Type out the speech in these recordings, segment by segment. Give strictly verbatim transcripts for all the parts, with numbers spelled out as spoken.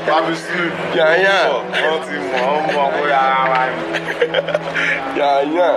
Baby sleep. Yeah, yeah. Yeah, yeah.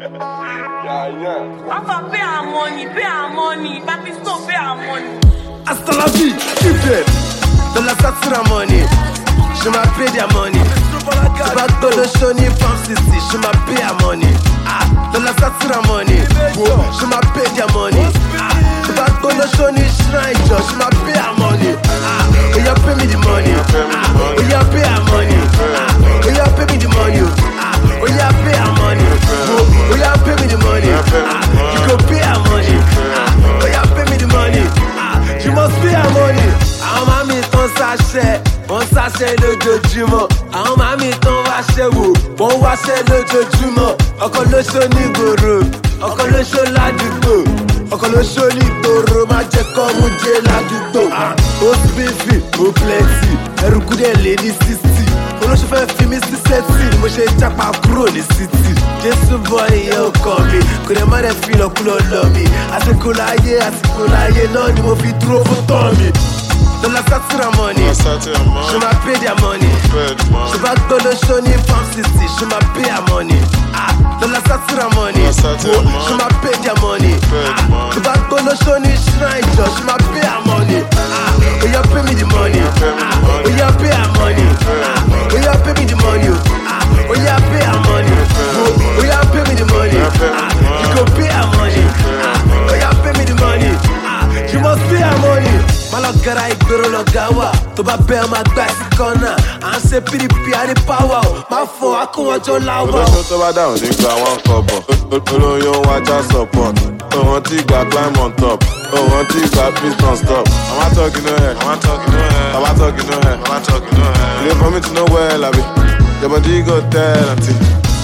Yeah, yeah. Papa, pay our money, pay our money. Papi, stop, pay our money. Hasta la vie, keep them. De la satura money. Je m'appelle their money. Je bats dans le shoni, femme sissi. Je m'appelle their money. Ah, de la satura money. Je m'appelle their money. Ah, je bats dans le shoni, shrine job. Je m'appelle their money. Ah, oh yeah, pay me the money. Ah, oh yeah, pay our money. Ah, oh yeah, pay me the money. Ah, oh yeah, pay our money. Oh yeah, pay me the money. Ah, you go pay our money. Ah, oh yeah, pay me the money. Ah, you must pay our money. Àwọn mami tán ṣaṣẹ́, wọ́n ṣaṣẹ́ lójoojúmọ́. Àwọn mami tán wáṣẹ́ wò, wọ́n wáṣẹ́ lójoojúmọ́. Ọkọ ló ṣó ní gbòòrò, ọkọ ló ṣó ládùúgbò. Ọkọ ló ṣó ní gbòòrò, má jẹ́ kọ́ mú jẹ́ ládùúgbò. Ó bífì, ó plenty, ẹrù kúdẹ̀ lé ní sixty. Olóṣù fẹ́ fi mí sí sẹ́tì, ni mo ṣe jápa kúrò ní city. Jésù bọ́ ìyẹn ò kọ́ mi, kò dẹ̀ má dẹ̀ fi lọ́kúlọ́ lọ mi. Àsìkò láyé, àsìkò láyé náà ni mo fi dúró fún tọ́ mi. De la satura money, je m'appelle their money. Je bats dans le shoni, femme sissi, je m'appelle their money. Ah, de la satura money, je m'appelle their money. Ah, je bats dans le shoni, shrine job, je m'appelle their money. Ah, oh yeah, pay me the money. Ah, oh yeah, pay our money. Ah, oh yeah, pay me the money. Ah, oh yeah, pay our money. Oh yeah, pay me the money. Ah, you go pay our money. Ah, oh yeah, pay me the money. Ah, you must pay our money. Malogara ìgboro lọ̀gá wà, tó bá bẹ́ ọ máa gbá sí kọ́nà. À ń ṣe pdp àrí pàwà o, máa fọ akúnwọ́jọ́ láwà o. Olóṣó tó bá dáhùn nígbà wọn kọ̀bọ̀, olóyún wájà support. Òwọ́n tí gba climb on top, òwọ́n tí gba please don't stop. I'm not talking no head, I'm not talking no head, I'm not talking no head, I'm not talking no head. You dey for me to know well, abi. Your body go tell auntie.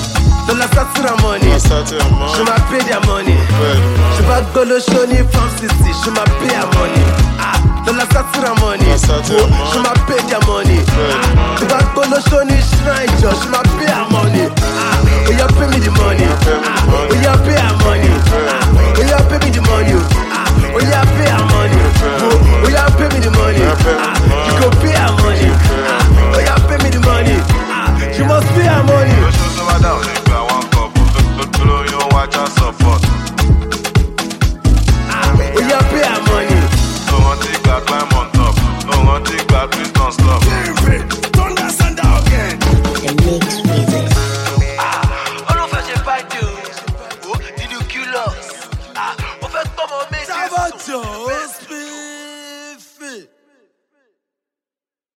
De la satura money, je m'appelle their money. Je bats dans le shoni, femme sissi, je m'appelle their money. Ah, de la satura money, je m'appelle